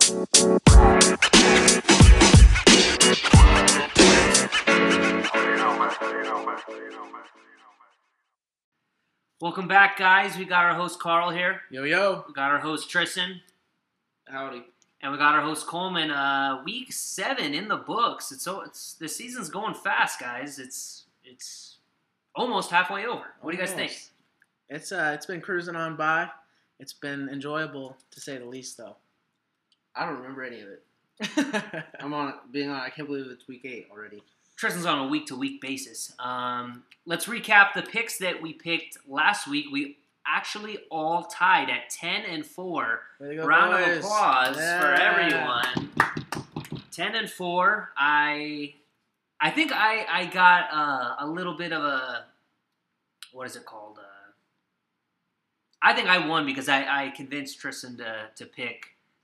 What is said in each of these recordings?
Welcome back, guys. We got our host Carl here. Yo, yo. We got our host Tristan. Howdy. And we got our host Coleman. Week 7 in the books. The season's going fast, guys. It's almost halfway over. What do you guys think? It's been cruising on by. It's been enjoyable to say the least, though. I don't remember any of it. I can't believe it's week 8 already. Tristan's on a week-to-week basis. Let's recap the picks that we picked last week. We actually all tied at 10-4. Round of applause for everyone. 10-4. I think I got a little bit of a, what is it called? I think I won because I convinced Tristan to pick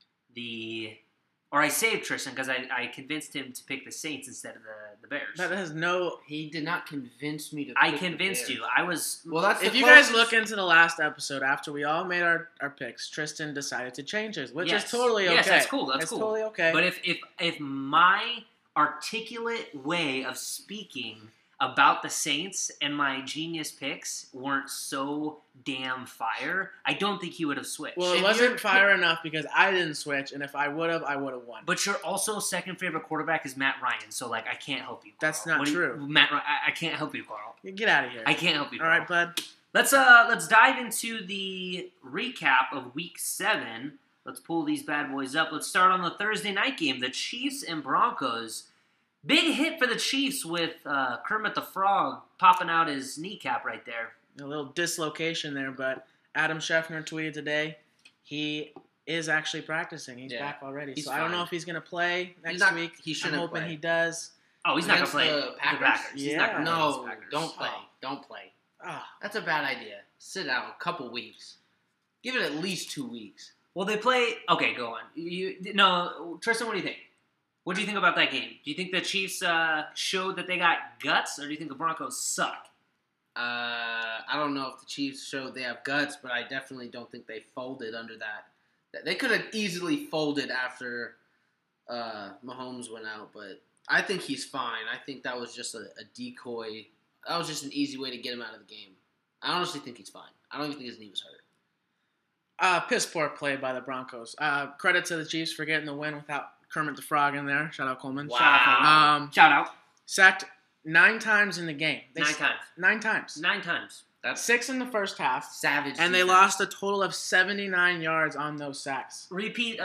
I saved Tristan because I convinced him to pick the Saints instead of the Bears. He did not convince me to pick I convinced you. I was... Well, that's if you guys look into the last episode, after we all made our picks, Tristan decided to change his, which is totally okay. Yes, that's cool. That's cool. Totally okay. But if my articulate way of speaking about the Saints and my genius picks weren't so damn fire, I don't think he would have switched. Well, it wasn't fire enough because I didn't switch, and if I would have won. But your also second favorite quarterback is Matt Ryan, so I can't help you, Carl. That's not true. Matt Ryan, I can't help you, Carl. Get out of here. I can't help you, Carl. All right, bud. Let's dive into the recap of Week 7. Let's pull these bad boys up. Let's start on the Thursday night game, the Chiefs and Broncos. Big hit for the Chiefs with Kermit the Frog popping out his kneecap right there. A little dislocation there, but Adam Schefter tweeted today he is actually practicing. He's back already. So I don't know if he's going to play next week. He shouldn't. I'm hoping he does. Oh, he's not going to play the Packers? Yeah. No, don't play. Don't play. Oh. That's a bad idea. Sit out a couple weeks. Give it at least 2 weeks. Well, they play... Okay, go on. Tristan, what do you think? What do you think about that game? Do you think the Chiefs showed that they got guts, or do you think the Broncos suck? I don't know if the Chiefs showed they have guts, but I definitely don't think they folded under that. They could have easily folded after Mahomes went out, but I think he's fine. I think that was just a decoy. That was just an easy way to get him out of the game. I honestly think he's fine. I don't even think his knee was hurt. Piss poor play by the Broncos. Credit to the Chiefs for getting the win without Kermit the Frog in there. Shout out Coleman. Wow. Shout out. Sacked 9 times in the game. 9 times. 9 times. 9 times. That's 6 in the first half. Savage. And they lost a total of 79 yards on those sacks. Repeat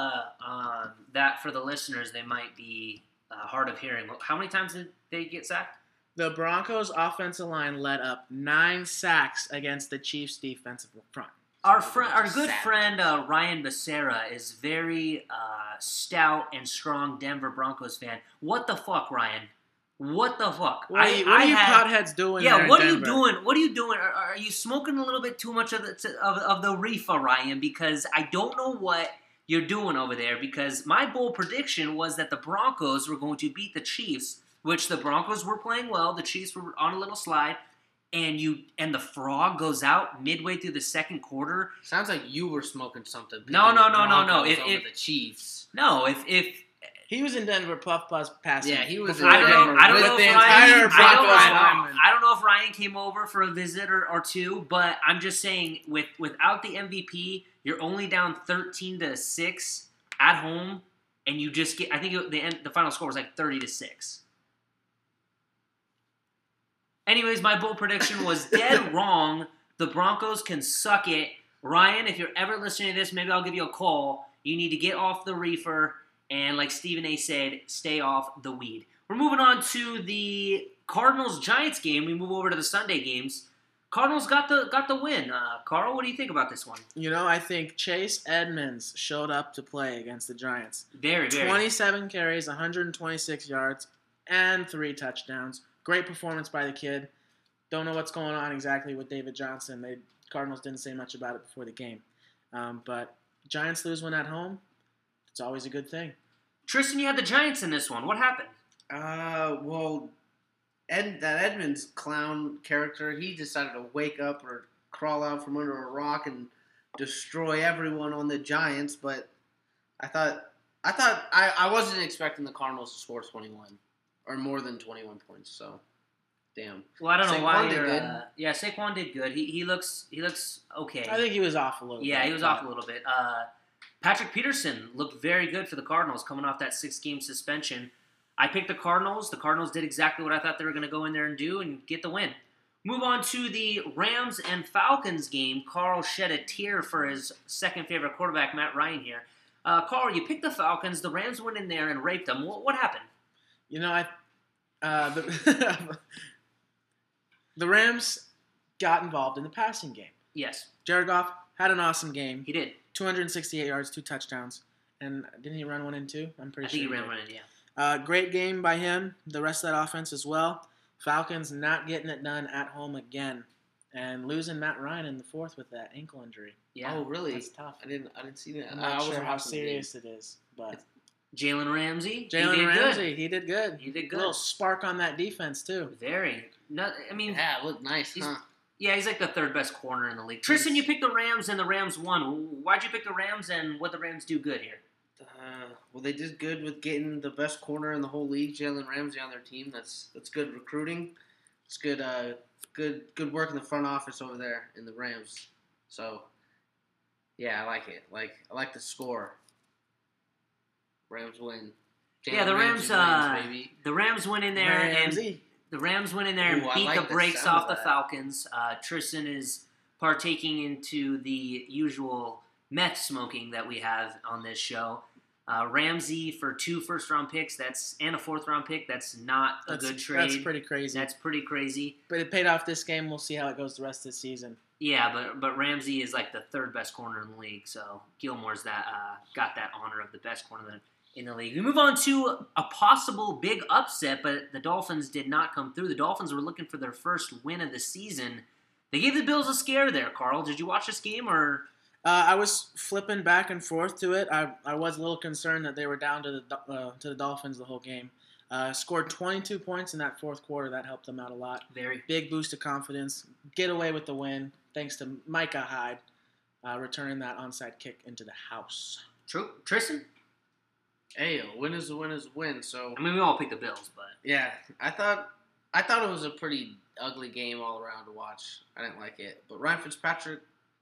that for the listeners. They might be hard of hearing. How many times did they get sacked? The Broncos' offensive line led up 9 sacks against the Chiefs' defensive front. Our good friend Ryan Becerra is very stout and strong Denver Broncos fan. What the fuck, Ryan? What the fuck? What are you potheads doing? Yeah, there what in are you Denver? doing? What are you doing? Are you smoking a little bit too much of the reefer, Ryan? Because I don't know what you're doing over there. Because my bold prediction was that the Broncos were going to beat the Chiefs, which the Broncos were playing well. The Chiefs were on a little slide. And the Frog goes out midway through the second quarter. Sounds like you were smoking something. No. If the Chiefs. No, if he was in Denver, puff passing. Yeah, he was. I don't know if Ryan came over for a visit or two, but I'm just saying without the MVP, you're only down 13-6 at home, and you just get. I think the final score was like 30-6. Anyways, my bold prediction was dead wrong. The Broncos can suck it. Ryan, if you're ever listening to this, maybe I'll give you a call. You need to get off the reefer, and like Stephen A. said, stay off the weed. We're moving on to the Cardinals-Giants game. We move over to the Sunday games. Cardinals got the win. Carl, what do you think about this one? I think Chase Edmonds showed up to play against the Giants. Very. 27 carries, 126 yards, and 3 touchdowns. Great performance by the kid. Don't know what's going on exactly with David Johnson. Cardinals didn't say much about it before the game. But Giants lose one at home. It's always a good thing. Tristan, you had the Giants in this one. What happened? Well, that Edmonds clown character, he decided to wake up or crawl out from under a rock and destroy everyone on the Giants. But I thought I wasn't expecting the Cardinals to score 21 or more than 21 points. So, damn. Well, I don't know why. Did good. Yeah, Saquon did good. He looks okay. I think he was off a little bit. Yeah, he was off a little bit. Patrick Peterson looked very good for the Cardinals coming off that 6-game suspension. I picked the Cardinals. The Cardinals did exactly what I thought they were going to go in there and do and get the win. Move on to the Rams and Falcons game. Carl shed a tear for his second favorite quarterback, Matt Ryan here. Carl, you picked the Falcons. The Rams went in there and raped them. What happened? You know, the Rams got involved in the passing game. Yes. Jared Goff had an awesome game. He did. 268 yards, 2 touchdowns. And didn't he run one in two? I'm pretty sure. I think he ran one in, yeah. Great game by him. The rest of that offense as well. Falcons not getting it done at home again. And losing Matt Ryan in the fourth with that ankle injury. Yeah. Oh, really? That's tough. I didn't see that. I'm not sure how serious it is, but Jalen Ramsey. He did good. He did good. A little spark on that defense too. Very. Yeah, it looked nice, huh? Yeah, he's like the third best corner in the league. Tristan, you picked the Rams and the Rams won. Why'd you pick the Rams and what the Rams do good here? Well, they did good with getting the best corner in the whole league, Jalen Ramsey, on their team. That's good recruiting. It's good good work in the front office over there in the Rams. So, yeah, I like it. I like the score. Rams win. Jalen the Rams wins, baby. The Rams went in there and beat the brakes off the Falcons. Tristan is partaking into the usual meth smoking that we have on this show. Ramsey for 2 first-round picks, and a 4th-round pick. That's not a good trade. That's pretty crazy. That's pretty crazy. But it paid off this game. We'll see how it goes the rest of the season. Yeah, but Ramsey is like the 3rd best corner in the league. So Gilmore's got that honor of the best corner in the league. We move on to a possible big upset, but the Dolphins did not come through. The Dolphins were looking for their first win of the season. They gave the Bills a scare there, Carl. Did you watch this game or? I was flipping back and forth to it. I was a little concerned that they were down to the Dolphins the whole game. Scored 22 points in that fourth quarter. That helped them out a lot. Very big boost of confidence. Get away with the win thanks to Micah Hyde returning that onside kick into the house. True, Tristan. Hey, a win is a win is a win. So I mean, we all picked the Bills, but yeah, I thought it was a pretty ugly game all around to watch. I didn't like it, but Ryan Fitzpatrick.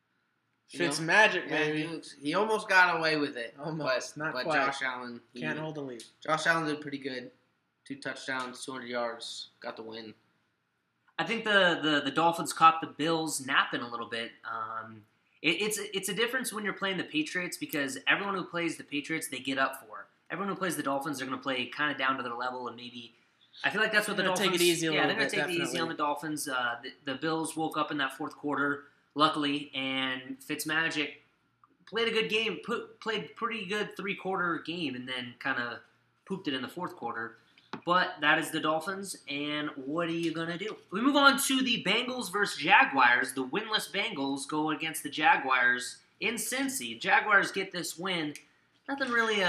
Magic, baby. He almost got away with it. Almost, not but quite. Josh Allen can't hold the lead. Josh Allen did pretty good. 2 touchdowns, 200 yards, got the win. I think the Dolphins caught the Bills napping a little bit. It's a difference when you're playing the Patriots because everyone who plays the Patriots they get up for. Everyone who plays the Dolphins they're going to play kind of down to their level and maybe. I feel like that's what the Dolphins. Take it easy. They're going to take it easy on the Dolphins. The Bills woke up in that fourth quarter. Luckily, and Fitzmagic played a good game, played pretty good 3-quarter game, and then kind of pooped it in the fourth quarter. But that is the Dolphins, and what are you going to do? We move on to the Bengals versus Jaguars. The winless Bengals go against the Jaguars in Cincy. Jaguars get this win. Nothing really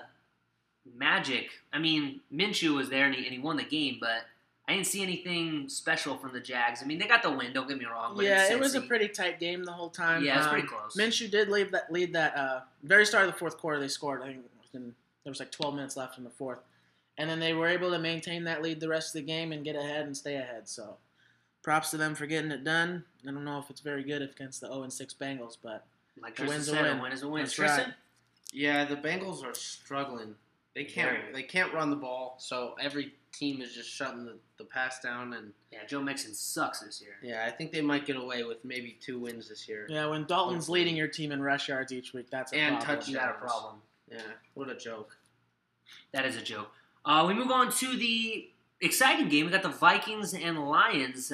magic. I mean, Minshew was there, and he won the game, but I didn't see anything special from the Jags. I mean, they got the win. Don't get me wrong. But yeah, it was a pretty tight game the whole time. Yeah, it was pretty close. Minshew did lead that very start of the fourth quarter. They scored. I think there was like 12 minutes left in the fourth, and then they were able to maintain that lead the rest of the game and get ahead and stay ahead. So, props to them for getting it done. I don't know if it's very good against the 0-6 Bengals, but like Tristan said, a win is a win. Tristan? Yeah, the Bengals are struggling. They can't run the ball, so every team is just shutting the pass down. And yeah, Joe Mixon sucks this year. Yeah, I think they might get away with maybe 2 wins this year. Yeah, when Dalton's leading your team in rush yards each week, that's a problem. Touchdowns. You got a problem. Yeah, what a joke. That is a joke. We move on to the exciting game. We got the Vikings and Lions,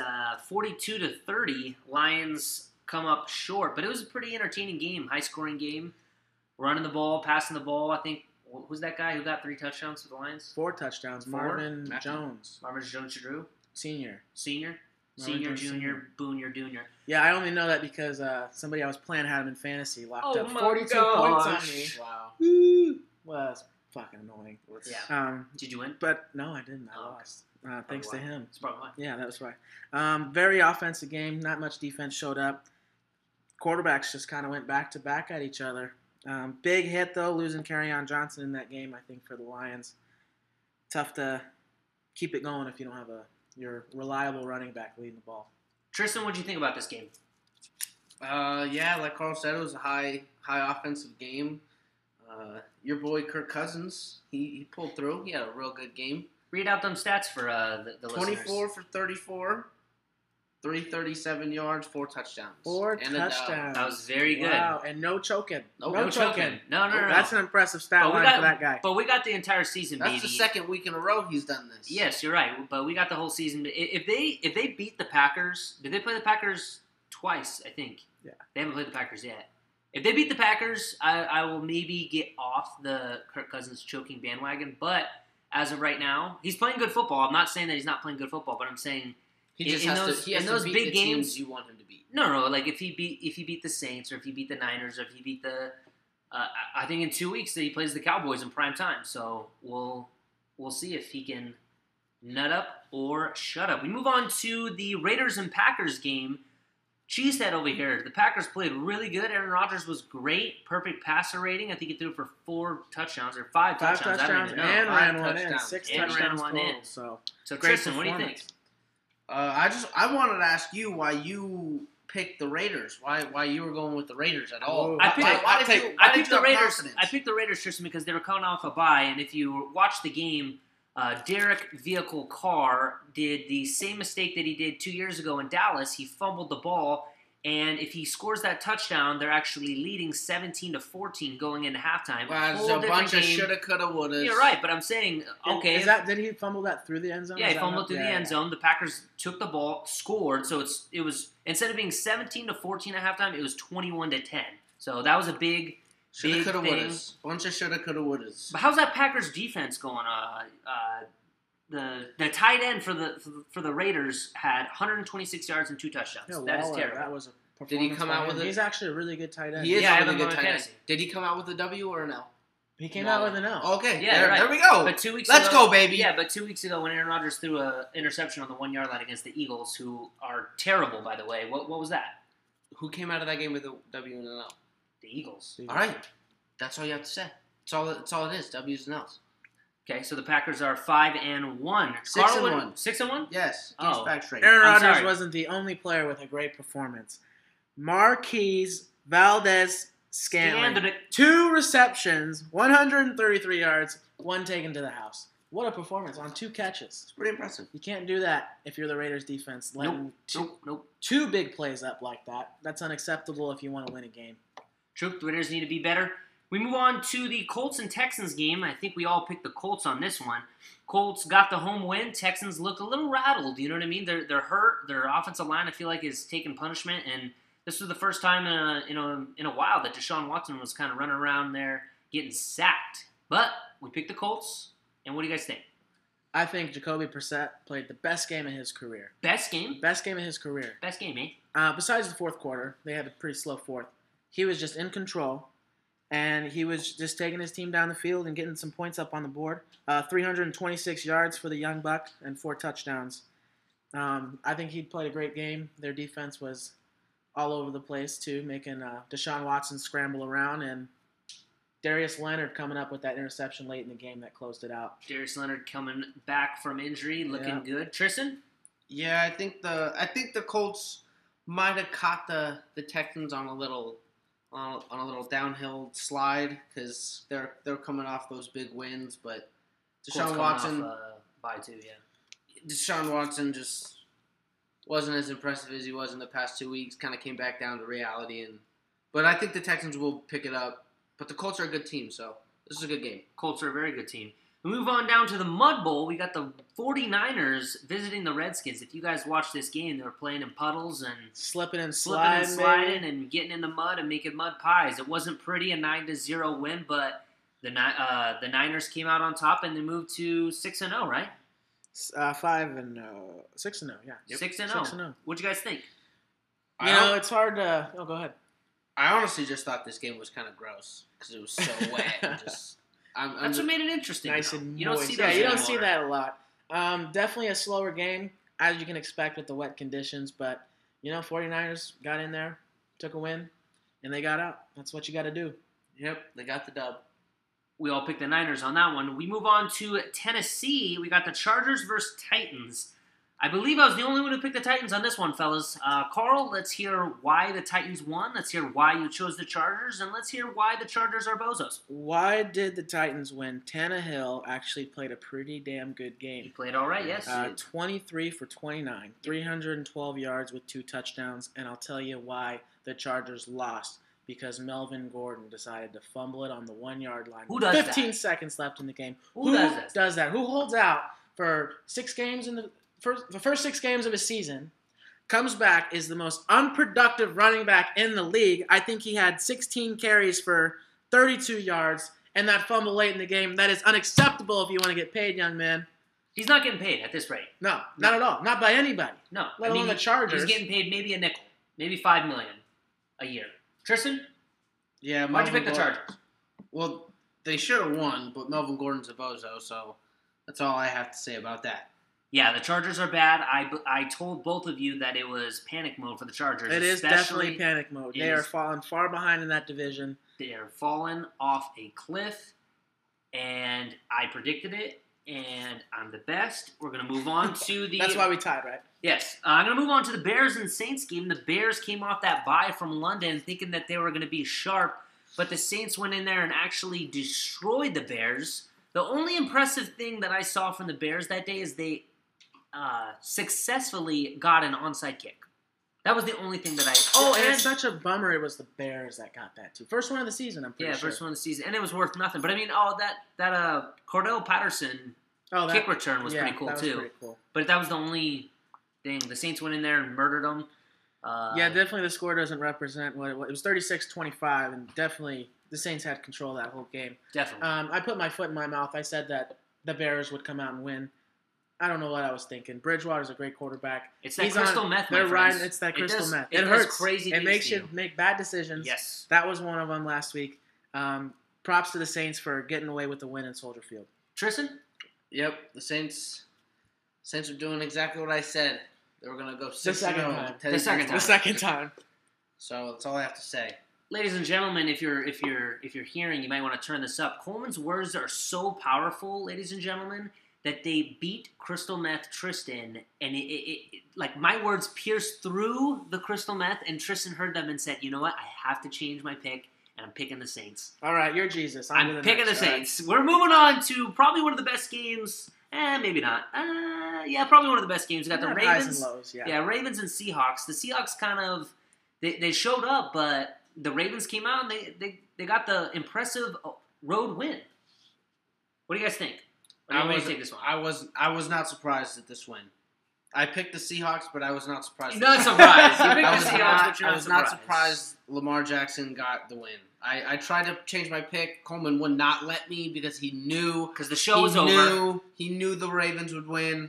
42-30. Lions come up short, but it was a pretty entertaining game, high-scoring game. Running the ball, passing the ball. I think. Who's that guy who got 3 touchdowns for the Lions? 4 touchdowns. Marvin Jones. Marvin Jones-Drew? Senior. Senior, junior, Boonier, Junior. Yeah, I only know that because somebody I was playing had him in fantasy locked up 42 points on me. Wow. Woo! Well, that's fucking annoying. Yeah. Did you win? But no, I didn't. I lost. Thanks to him. That's probably why. Yeah, that was why. Very offensive game. Not much defense showed up. Quarterbacks just kind of went back to back at each other. Big hit, though, losing Kerryon Johnson in that game, I think, for the Lions. Tough to keep it going if you don't have your reliable running back leading the ball. Tristan, what do you think about this game? Yeah, like Carl said, it was a high offensive game. Your boy Kirk Cousins, he pulled through. He had a real good game. Read out them stats for the 24 listeners. for 34, 337 yards, 4 touchdowns. 4 touchdowns. That was very good. Wow, and no choking. No choking. No. That's an impressive stat line for that guy. But we got the entire season, That's baby. the second week in a row he's done this. Yes, you're right. But we got the whole season. If they beat the Packers, did they play the Packers twice? I think. Yeah. They haven't played the Packers yet. If they beat the Packers, I will maybe get off the Kirk Cousins choking bandwagon. But as of right now, he's playing good football. I'm not saying that he's not playing good football, but I'm saying he just has to beat the teams you want him to beat. No. Like if he beat the Saints, or if he beat the Niners, or if he beat the, I think in 2 weeks that he plays the Cowboys in prime time. So we'll see if he can nut up or shut up. We move on to the Raiders and Packers game. Cheesehead over here. The Packers played really good. Aaron Rodgers was great. Perfect passer rating. I think he threw for 4 touchdowns or 5 touchdowns. I don't even know. And ran one in. touchdowns. 6 And touchdowns ran one total. in. So Tristan, what do you think? I wanted to ask you why you picked the Raiders. Why you were going with the Raiders at all? I picked the Raiders. Confidence? I picked the Raiders, Tristan, because they were coming off a bye, and if you watch the game, Derek Vehicle Carr did the same mistake that he did 2 years ago in Dallas. He fumbled the ball, and if he scores that touchdown, they're actually leading 17-14 going into halftime. Well, it's a bunch of shoulda, coulda, wouldas. You're right, but I'm saying, okay. Did he fumble that through the end zone? Yeah, he fumbled through the end zone. The Packers took the ball, scored, so it was instead of being 17-14 at halftime, it was 21-10. So that was a big shoulda, coulda, thing. wouldas. Bunch of shoulda, coulda, wouldas. But how's that Packers defense going? The tight end for the Raiders had 126 yards and 2 touchdowns. Yeah, that is terrible. That was a performance. Did he come out with it? He's actually a really good tight end. He is Yeah, a really good tight end. fantasy. Did he come out with a W or an L? He came out with an L. Okay, Yeah, right. there we go. But 2 weeks Let's ago, go, baby. Yeah, but 2 weeks ago when Aaron Rodgers threw an interception on the 1 yard line against the Eagles, who are terrible, by the way. What was that? Who came out of that game with a W and an L? The Eagles. All right, that's all you have to say. That's all it is. W's and L's. Okay, so the Packers are 5-1. 6-1. 6-1? Yes. Oh. Back straight. Aaron I'm Rodgers sorry. wasn't the only player with a great performance. Marquise Valdez-Scantling. 2 receptions, 133 yards, 1 taken to the house. What a performance on 2 catches. It's pretty impressive. You can't do that if you're the Raiders defense. Letting Nope. 2 big plays up like that. That's unacceptable if you want to win a game. True, the Raiders need to be better. We move on to the Colts and Texans game. I think we all picked the Colts on this one. Colts got the home win. Texans looked a little rattled. You know what I mean? They're hurt. Their offensive line, I feel like, is taking punishment. And this was the first time in a while that Deshaun Watson was kind of running around there getting sacked. But we picked the Colts. And what do you guys think? I think Jacoby Brissett played the best game of his career. Best game? Best game of his career. Best game, eh? Besides the fourth quarter, they had a pretty slow fourth. He was just in control. And he was just taking his team down the field and getting some points up on the board. 326 yards for the young buck and 4 touchdowns. I think he played a great game. Their defense was all over the place, too, making Deshaun Watson scramble around. And Darius Leonard coming up with that interception late in the game that closed it out. Darius Leonard coming back from injury, looking good. Tristan? Yeah, I think the Colts might have caught the Texans on a little downhill slide because they're coming off those big wins, but Deshaun Watson bye too, yeah. Deshaun Watson just wasn't as impressive as he was in the past 2 weeks. Kind of came back down to reality, but I think the Texans will pick it up. But the Colts are a good team, so this is a good game. Colts are a very good team. We move on down to the Mud Bowl. We got the 49ers visiting the Redskins. If you guys watched this game, they were playing in puddles and slipping and sliding and getting in the mud and making mud pies. It wasn't pretty, a 9-0 win, but the Niners came out on top and they moved to 6-0, right? 6-0, yeah. Yep. 6-0. What'd you guys think? It's hard to. Oh, go ahead. I honestly just thought this game was kind of gross because it was so wet. That's what made it interesting. Nice and you don't moist. see that. You don't see that a lot. Definitely a slower game, as you can expect with the wet conditions. But 49ers got in there, took a win, and they got out. That's what you got to do. Yep, they got the dub. We all picked the Niners on that one. We move on to Tennessee. We got the Chargers versus Titans. I believe I was the only one who picked the Titans on this one, fellas. Carl, let's hear why the Titans won. Let's hear why you chose the Chargers. And let's hear why the Chargers are bozos. Why did the Titans win? Tannehill actually played a pretty damn good game. He played all right, yes. 23 for 29, 312 yards with 2 touchdowns. And I'll tell you why the Chargers lost. Because Melvin Gordon decided to fumble it on the 1-yard line. Who does 15 seconds left in the game. Who does that? Who holds out for 6 games in the first 6 games of his season, comes back, is the most unproductive running back in the league. I think he had 16 carries for 32 yards, and that fumble late in the game. That is unacceptable if you want to get paid, young man. He's not getting paid at this rate. No, not at all. Not by anybody. No. Let alone the Chargers. He's getting paid maybe a nickel, maybe $5 million a year. Tristan? Yeah, why'd you pick the Chargers? Well, they should have won, but Melvin Gordon's a bozo, so that's all I have to say about that. Yeah, the Chargers are bad. I told both of you that it was panic mode for the Chargers. It is definitely panic mode. They are falling far behind in that division. They are falling off a cliff, and I predicted it, and I'm the best. We're going to move on to the... That's why we tied, right? Yes. I'm going to move on to the Bears and Saints game. The Bears came off that bye from London thinking that they were going to be sharp, but the Saints went in there and actually destroyed the Bears. The only impressive thing that I saw from the Bears that day is they successfully got an onside kick. That was the only thing that I... Oh, and it's such a bummer it was the Bears that got that, too. First one of the season, I'm pretty sure. Yeah, first one of the season. And it was worth nothing. But, I mean, that Cordell Patterson kick return was pretty cool, too. Was pretty cool. But that was the only thing. The Saints went in there and murdered them. Yeah, definitely the score doesn't represent what it was. It was 36-25, and definitely the Saints had control of that whole game. Definitely. I put my foot in my mouth. I said that the Bears would come out and win. I don't know what I was thinking. Bridgewater's a great quarterback. It's that crystal meth, my friends. Right, it's that crystal meth. It hurts. Crazy. It makes you make bad decisions. Yes. That was one of them last week. Props to the Saints for getting away with the win in Soldier Field. Tristan? Yep, the Saints are doing exactly what I said. They were going to go 6-0. The second time. So that's all I have to say. Ladies and gentlemen, if you're hearing, you might want to turn this up. Coleman's words are so powerful, ladies and gentlemen, that they beat crystal meth Tristan, and it like my words pierced through the crystal meth, and Tristan heard them and said, "You know what? I have to change my pick, and I'm picking the Saints." All right, you're Jesus. I'm picking the Saints. Right. We're moving on to probably one of the best games. Maybe not. Yeah, probably one of the best games. We got the Ravens. Highs and lows, yeah. Yeah, Ravens and Seahawks. The Seahawks kind of they showed up, but the Ravens came out and they got the impressive road win. What do you guys think? Take this one? I was not surprised at this win. I picked the Seahawks, but I was not surprised. You're not surprised. You picked the Seahawks, but you're I was not surprised Lamar Jackson got the win. I tried to change my pick. Coleman would not let me because he knew. Because the show was over. He knew the Ravens would win.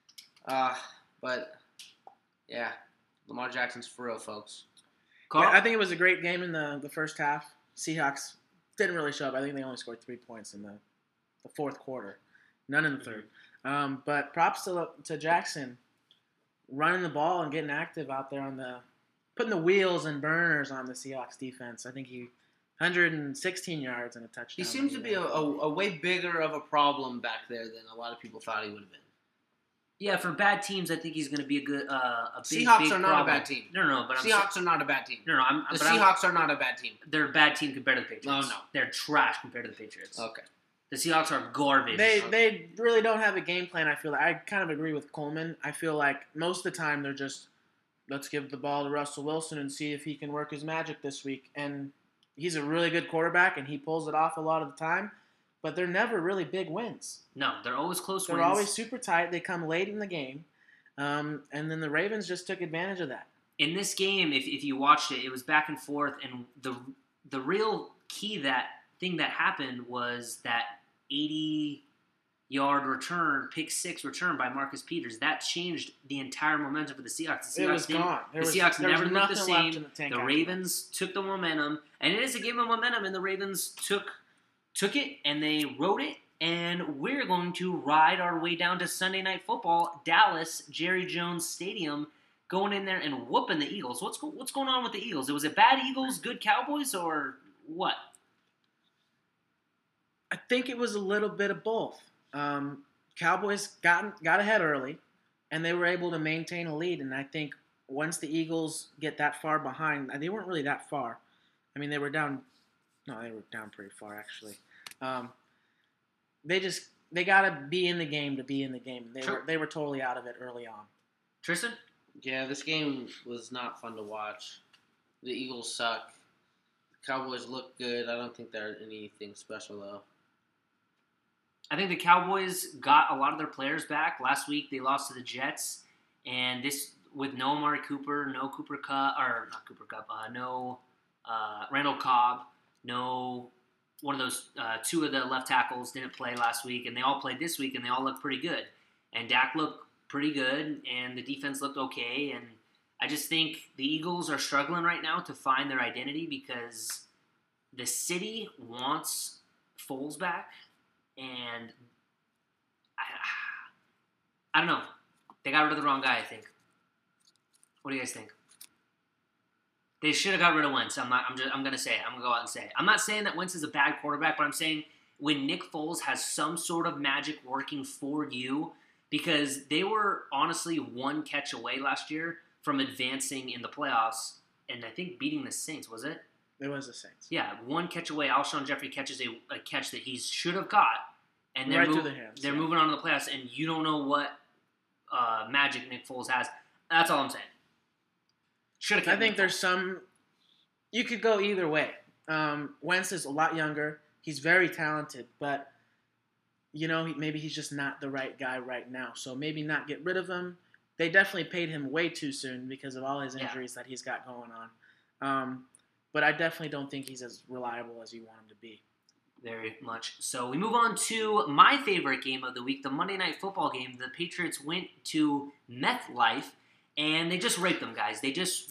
But, yeah, Lamar Jackson's for real, folks. Yeah, I think it was a great game in the first half. Seahawks didn't really show up. I think they only scored 3 points in the fourth quarter. None in the third. But props to Jackson running the ball and getting active out there putting the wheels and burners on the Seahawks defense. I think he 116 yards and a touchdown. He seems to be a way bigger of a problem back there than a lot of people thought he would have been. Yeah, for bad teams, I think he's going to be a big Seahawks are not a bad team. No, but Seahawks are not a bad team. No, the Seahawks are not a bad team. They're a bad team compared to the Patriots. No. They're trash compared to the Patriots. Okay. The Seahawks are garbage. They really don't have a game plan, I feel like. I kind of agree with Coleman. I feel like most of the time they're just, let's give the ball to Russell Wilson and see if he can work his magic this week. And he's a really good quarterback, and he pulls it off a lot of the time. But they're never really big wins. No, they're always close wins. They're always super tight. They come late in the game. And then the Ravens just took advantage of that. In this game, if you watched it, it was back and forth. And the real key thing that happened was that 80-yard return, pick six return by Marcus Peters. That changed the entire momentum for the Seahawks. It was gone. The Seahawks never looked the same. The Ravens took the momentum. And it is a game of momentum, and the Ravens took it, and they rode it. And we're going to ride our way down to Sunday Night Football, Dallas, Jerry Jones Stadium, going in there and whooping the Eagles. What's going on with the Eagles? Was it bad Eagles, good Cowboys, or what? I think it was a little bit of both. Cowboys got ahead early, and they were able to maintain a lead. And I think once the Eagles get that far behind, they weren't really that far. I mean, they were down. No, they were down pretty far actually. They gotta be in the game to be in the game. They were totally out of it early on. Tristan? Yeah, this game was not fun to watch. The Eagles suck. The Cowboys look good. I don't think they're anything special though. I think the Cowboys got a lot of their players back. Last week they lost to the Jets, and this with no Amari Cooper, no Cooper Kupp, or not Cooper Kupp, no Randall Cobb, no one of those two of the left tackles didn't play last week, and they all played this week, and they all look pretty good. And Dak looked pretty good, and the defense looked okay. And I just think the Eagles are struggling right now to find their identity because the city wants Foles back. And I don't know. They got rid of the wrong guy, I think. What do you guys think? They should have got rid of Wentz. I'm gonna say it. I'm gonna go out and say it. I'm not saying that Wentz is a bad quarterback, but I'm saying when Nick Foles has some sort of magic working for you, because they were honestly one catch away last year from advancing in the playoffs, and I think beating the Saints, was it? It was the Saints. Yeah, one catch away. Alshon Jeffrey catches a catch that he should have got, and they're, right through the hands, they're moving on to the playoffs, and you don't know what magic Nick Foles has. That's all I'm saying. Should have. I think there's some. You could go either way. Wentz is a lot younger. He's very talented, but maybe he's just not the right guy right now. So maybe not get rid of him. They definitely paid him way too soon because of all his injuries that he's got going on. But I definitely don't think he's as reliable as you want him to be. Very much. So we move on to my favorite game of the week, the Monday Night Football game. The Patriots went to MetLife, and they just raped them, guys. They just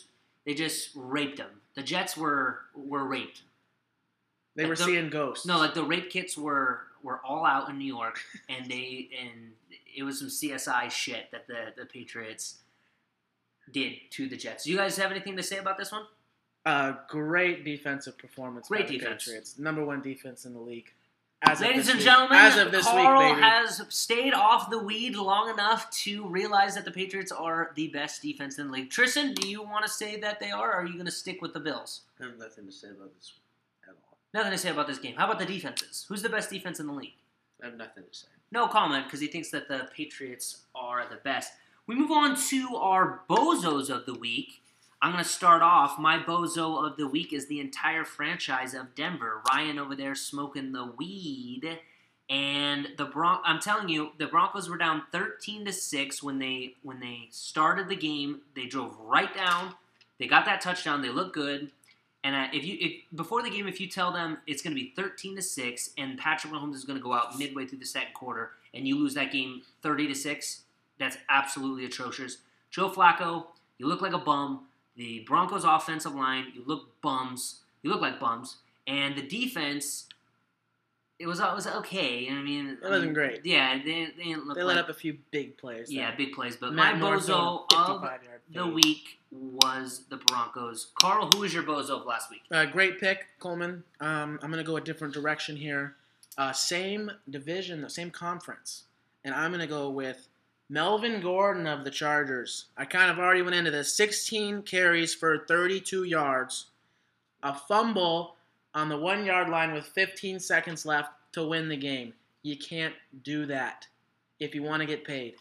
raped them. The Jets were raped. They were seeing ghosts. No, like the rape kits were all out in New York, and it was some CSI shit that the Patriots did to the Jets. Do you guys have anything to say about this one? Great defensive performance. Great by the defense. Patriots. Number one defense in the league. Ladies and gentlemen, as of this Carl week, baby. has stayed off the weed long enough to realize that the Patriots are the best defense in the league. Tristan, do you want to say that they are, or are you going to stick with the Bills? I have nothing to say about this at all. Nothing to say about this game. How about the defenses? Who's the best defense in the league? I have nothing to say. No comment, because he thinks that the Patriots are the best. We move on to our bozos of the week. I'm going to start off. My bozo of the week is the entire franchise of Denver. Ryan over there smoking the weed. And I'm telling you, the Broncos were down 13-6 when they started the game. They drove right down. They got that touchdown. They looked good. And before the game, if you tell them it's going to be 13-6 and Patrick Mahomes is going to go out midway through the second quarter and you lose that game 30-6, that's absolutely atrocious. Joe Flacco, you look like a bum. The Broncos offensive line, you look like bums. And the defense, it was okay. I mean, it wasn't great. Yeah, they didn't look. They let up a few big plays. Yeah, big plays. But Matt my bozo of the fade. week was the Broncos. Carl, who was your bozo of last week? Great pick, Coleman. I'm going to go a different direction here. Same division, same conference. And I'm going to go with Melvin Gordon of the Chargers. I kind of already went into this. 16 carries for 32 yards. A fumble on the 1-yard line with 15 seconds left to win the game. You can't do that if you want to get paid.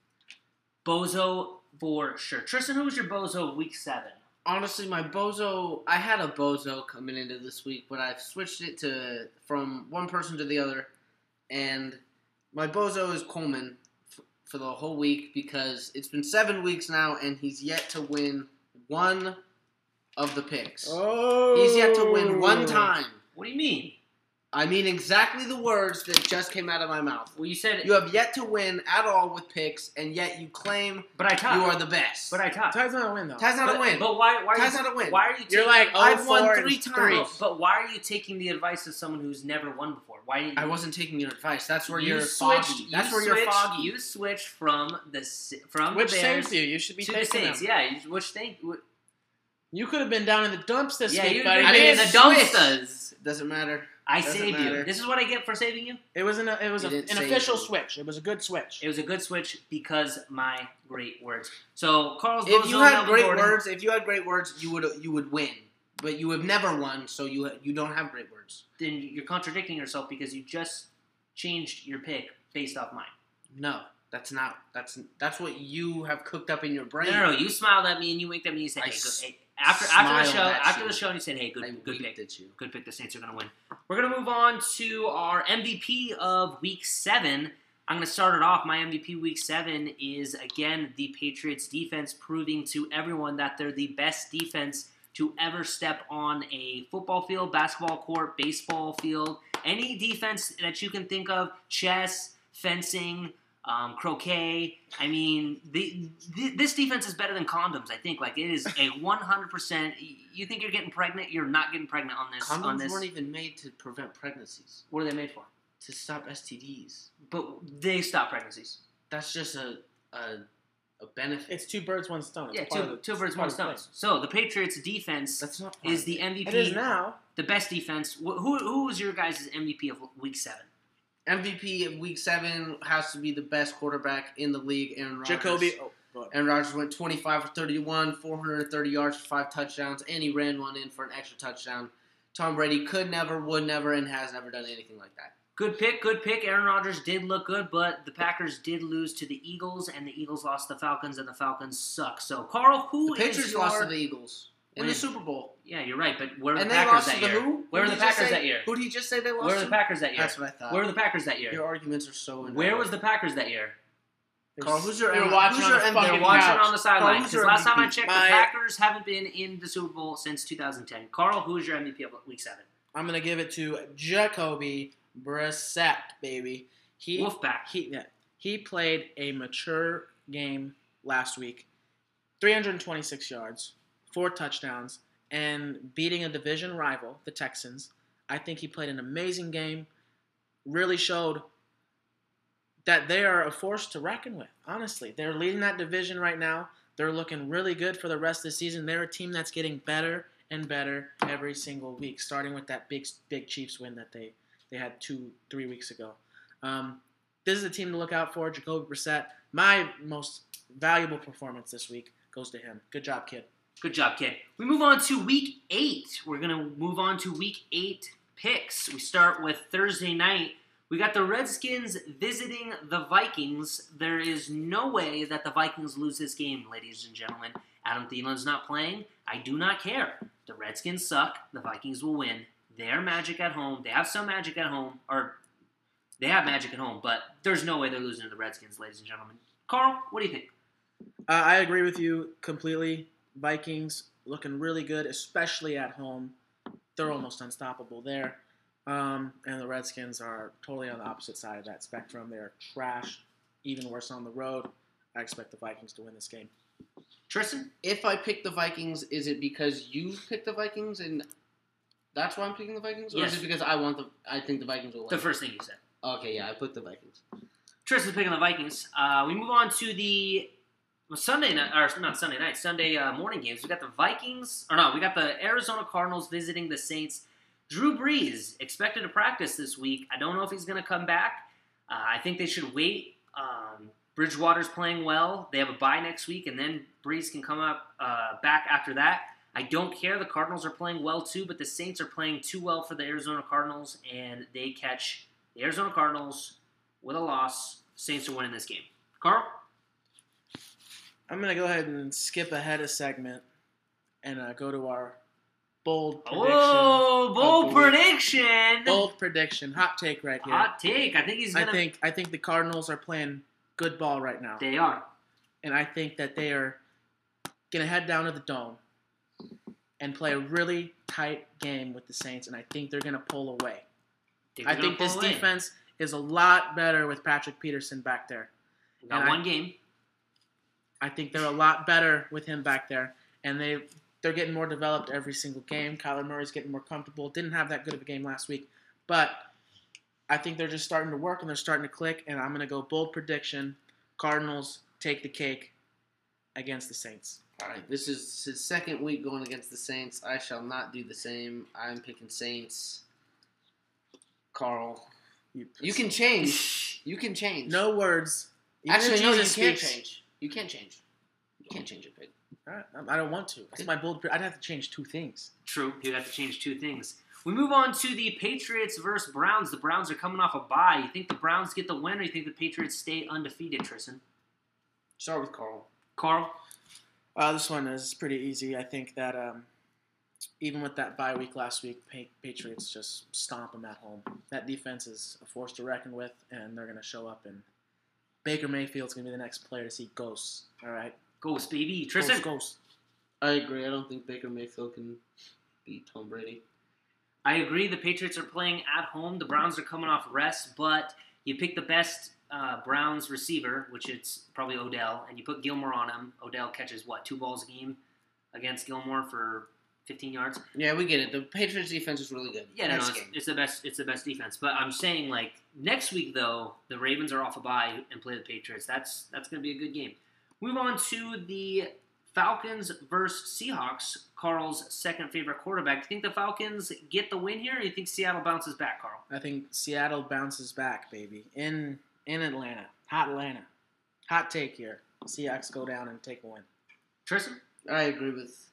Bozo for sure. Tristan, who was your bozo of week 7? Honestly, my bozo, I had a bozo coming into this week, but I've switched it from one person to the other. And my bozo is Coleman for the whole week because it's been 7 weeks now and he's yet to win one of the picks. Oh. He's yet to win one time. What do you mean? I mean exactly the words that just came out of my mouth. Well, you said you have yet to win at all with picks, and yet you claim you are the best. But I tied. Tie's not a win, though. Tie's not a win. But why Tie's not a win. Why are you? You're like, I've won 3 times. But why are you taking the advice of someone who's never won before? Why? Did you, I wasn't taking your advice. That's where you're switched. foggy. That's where you're foggy. You switched from which the Bears Saints you should be to taking the Saints. them. Yeah, which thing? You could have been down in the dumps this week, you buddy. I mean, the dumpsters. Doesn't matter. I saved you. This is what I get for saving you? It was an official switch. It was a good switch. It was a good switch because my great words. So Carl's. If you had great words, you would win. But you have never won, so you don't have great words. Then you're contradicting yourself because you just changed your pick based off mine. No, that's not. That's what you have cooked up in your brain. No, you smiled at me and you winked at me and you said, "Hey, after the show, and you said, "Hey, good pick, good pick. The Saints are going to win." We're going to move on to our MVP of Week 7. I'm going to start it off. My MVP Week 7 is again the Patriots defense, proving to everyone that they're the best defense to ever step on a football field, basketball court, baseball field, any defense that you can think of, chess, fencing, croquet. I mean, this defense is better than condoms, I think. Like, it is a 100%. You think you're getting pregnant? You're not getting pregnant on this. Condoms weren't even made to prevent pregnancies. What are they made for? To stop STDs. But they stop pregnancies. That's just a benefit. It's 2 birds, 1 stone. It's two birds, 1 stone. So the Patriots' defense is the MVP. It is now. The best defense. Who was your guys' MVP of Week 7? MVP of Week 7 has to be the best quarterback in the league, Aaron Rodgers. Jacoby. Aaron Rodgers went 25 for 31, 430 yards for 5 touchdowns, and he ran one in for an extra touchdown. Tom Brady could never, would never, and has never done anything like that. Good pick. Aaron Rodgers did look good, but the Packers did lose to the Eagles, and the Eagles lost to the Falcons, and the Falcons suck. So, Carl, the Patriots lost to the Eagles in the Super Bowl. Yeah, you're right, but where were the Packers that year? Where were the Packers that year? Who did he just say they lost? Where were the Packers that year? That's what I thought. Where were the Packers that year? Your arguments are so annoying. Where was the Packers that year? Carl, they're watching on the sideline. Because last time I checked, the Packers haven't been in the Super Bowl since 2010. Carl, who is your MVP of Week 7? I'm going to give it to Jacoby Brissett, baby. Wolfpack. He played a mature game last week. 326 yards, 4 touchdowns, and beating a division rival, the Texans. I think he played an amazing game. Really showed that they are a force to reckon with, honestly. They're leading that division right now. They're looking really good for the rest of the season. They're a team that's getting better and better every single week, starting with that big Chiefs win that they had 2-3 weeks ago. This is a team to look out for. Jacoby Brissett, my most valuable performance this week goes to him. Good job, kid. Good job, kid. We move on to Week 8. We're going to move on to Week 8 picks. We start with Thursday night. We got the Redskins visiting the Vikings. There is no way that the Vikings lose this game, ladies and gentlemen. Adam Thielen's not playing. I do not care. The Redskins suck. The Vikings will win. They are magic at home. They have some magic at home. Or they have magic at home, but there's no way they're losing to the Redskins, ladies and gentlemen. Carl, what do you think? I agree with you completely. Vikings looking really good, especially at home. They're almost unstoppable there. And the Redskins are totally on the opposite side of that spectrum. They're trash, even worse on the road. I expect the Vikings to win this game. Tristan? If I pick the Vikings, is it because you picked the Vikings and that's why I'm picking the Vikings? Or Yes. is it because I think the Vikings will win? The first thing you said. Okay, yeah, I put the Vikings. Tristan's picking the Vikings. We move on to the Sunday morning games. We got the Vikings, we got the Arizona Cardinals visiting the Saints. Drew Brees expected to practice this week. I don't know if he's going to come back. I think they should wait. Bridgewater's playing well. They have a bye next week, and then Brees can come up back after that. I don't care. The Cardinals are playing well too, but the Saints are playing too well for the Arizona Cardinals, and they catch the Arizona Cardinals with a loss. Saints are winning this game. Carl? I'm going to go ahead and skip ahead a segment and go to our bold prediction. Oh, bold prediction. Bold prediction. Hot take right here. Hot take. I think he's going to... I think the Cardinals are playing good ball right now. They are. And I think that they are going to head down to the Dome and play a really tight game with the Saints, and I think they're going to pull away. I think this defense is a lot better with Patrick Peterson back there. Got one game. I think they're a lot better with him back there, and they're getting more developed every single game. Kyler Murray's getting more comfortable. Didn't have that good of a game last week, but I think they're just starting to work and they're starting to click, and I'm going to go bold prediction. Cardinals take the cake against the Saints. All right, this is his second week going against the Saints. I shall not do the same. I'm picking Saints. Carl, you can change. You can change. No words. Even actually, no, you can't speaks. change. You can't change. You can't change it, Pig. All right, I don't want to. That's my bold. I'd have to change 2 things. True, you'd have to change 2 things. We move on to the Patriots versus Browns. The Browns are coming off a bye. You think the Browns get the win, or you think the Patriots stay undefeated, Tristan? Start with Carl. Carl? This one is pretty easy. I think that even with that bye week last week, Patriots just stomp them at home. That defense is a force to reckon with, and they're going to show up. And Baker Mayfield's going to be the next player to see ghosts. All right? Ghost, baby. Tristan? Ghost. I agree. I don't think Baker Mayfield can beat Tom Brady. I agree. The Patriots are playing at home. The Browns are coming off rest, but you pick the best Browns receiver, which it's probably Odell, and you put Gilmore on him. Odell catches, 2 balls a game against Gilmore for 15 yards? Yeah, we get it. The Patriots defense is really good. Yeah, no, it's the best. It's the best defense. But I'm saying, next week though, the Ravens are off a bye and play the Patriots. That's going to be a good game. Move on to the Falcons versus Seahawks. Carl's second favorite quarterback. Do you think the Falcons get the win here, or do you think Seattle bounces back, Carl? I think Seattle bounces back, baby. In Atlanta. Hot Atlanta. Hot take here. Seahawks go down and take a win. Tristan? I agree with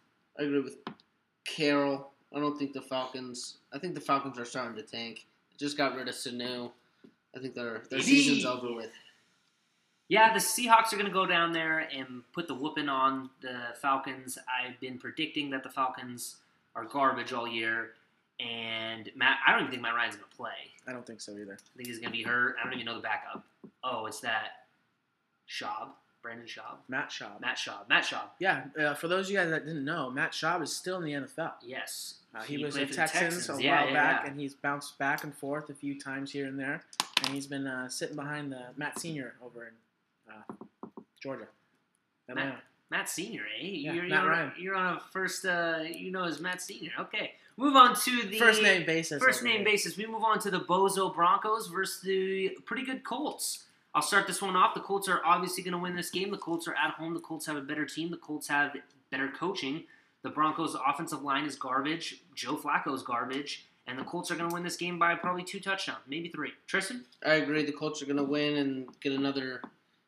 Carroll. I don't think the Falcons. I think the Falcons are starting to tank. Just got rid of Sanu. I think their season's over with. Yeah, the Seahawks are going to go down there and put the whooping on the Falcons. I've been predicting that the Falcons are garbage all year. And I don't even think Matt Ryan's going to play. I don't think so either. I think he's going to be hurt. I don't even know the backup. Oh, it's that Schaub. Brandon Schaub. Matt Schaub. Matt Schaub. Yeah, for those of you guys that didn't know, Matt Schaub is still in the NFL. Yes. He was a Texans a while back, and he's bounced back and forth a few times here and there. And he's been sitting behind the Matt Senior over in Georgia. Atlanta. Matt Senior, eh? Yeah, Matt Ryan. You're on a first, as Matt Senior. Okay. Move on to the first name basis. We move on to the Bozo Broncos versus the pretty good Colts. I'll start this one off. The Colts are obviously going to win this game. The Colts are at home. The Colts have a better team. The Colts have better coaching. The Broncos' offensive line is garbage. Joe Flacco's garbage. And the Colts are going to win this game by probably 2 touchdowns, maybe 3. Tristan? I agree. The Colts are going to win and get another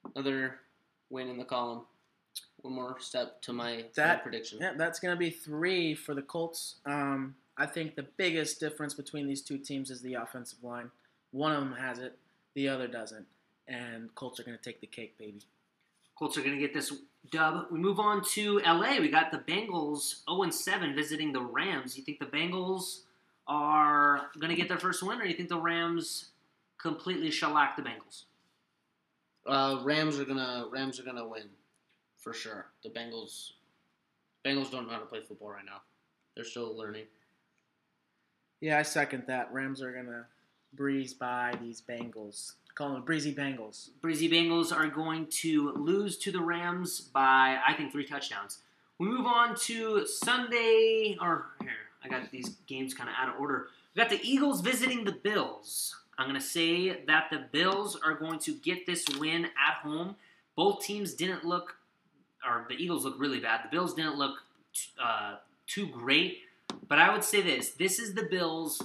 win in the column. One more step to my prediction. Yeah, that's going to be 3 for the Colts. I think the biggest difference between these two teams is the offensive line. One of them has it. The other doesn't. And Colts are going to take the cake, baby. Colts are going to get this dub. We move on to L.A. We got the Bengals 0-7 visiting the Rams. You think the Bengals are going to get their first win, or you think the Rams completely shellac the Bengals? Rams are gonna win for sure. The Bengals don't know how to play football right now. They're still learning. Yeah, I second that. Rams are gonna breeze by these Bengals. Call them breezy Bengals. Breezy Bengals are going to lose to the Rams by, I think, 3 touchdowns. We move on to Sunday, I got these games kind of out of order. We got the Eagles visiting the Bills. I'm going to say that the Bills are going to get this win at home. Both teams didn't look, or the Eagles look really bad. The Bills didn't look too great. But I would say this. This is the Bills,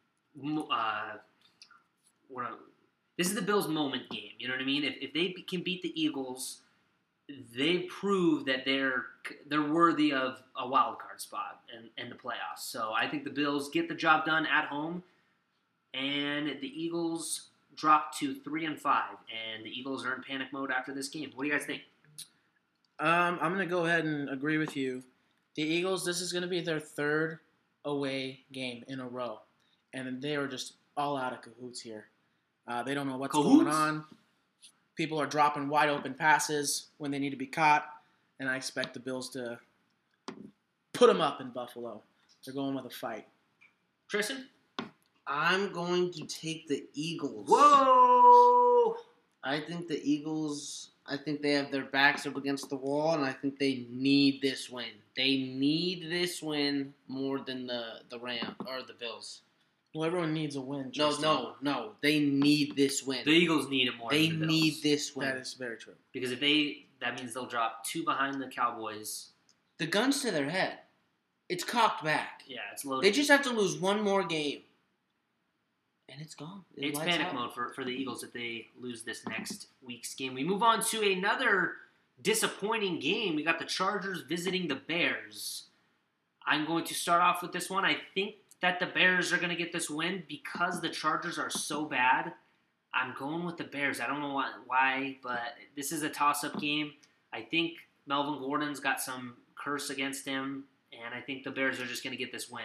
this is the Bills' moment game. You know what I mean? If they can beat the Eagles, they prove that they're worthy of a wild card spot in the playoffs. So I think the Bills get the job done at home, and the Eagles drop to 3-5, and the Eagles are in panic mode after this game. What do you guys think? I'm going to go ahead and agree with you. The Eagles, this is going to be their 3rd away game in a row, and they are just all out of cahoots here. They don't know what's going on. People are dropping wide open passes when they need to be caught, and I expect the Bills to put them up in Buffalo. They're going with a fight. Tristan? I'm going to take the Eagles. Whoa! I think the Eagles, they have their backs up against the wall, and I think they need this win. They need this win more than the Rams or the Bills. Well, everyone needs a win. No. They need this win. The Eagles need it more than the Bills. They need this win. That is very true. Because that means they'll drop 2 behind the Cowboys. The gun's to their head. It's cocked back. Yeah, it's loaded. They just have to lose one more game. And it's gone. It's panic mode for the Eagles if they lose this next week's game. We move on to another disappointing game. We got the Chargers visiting the Bears. I'm going to start off with this one. I think that the Bears are going to get this win because the Chargers are so bad. I'm going with the Bears. I don't know why, but this is a toss-up game. I think Melvin Gordon's got some curse against him, and I think the Bears are just going to get this win.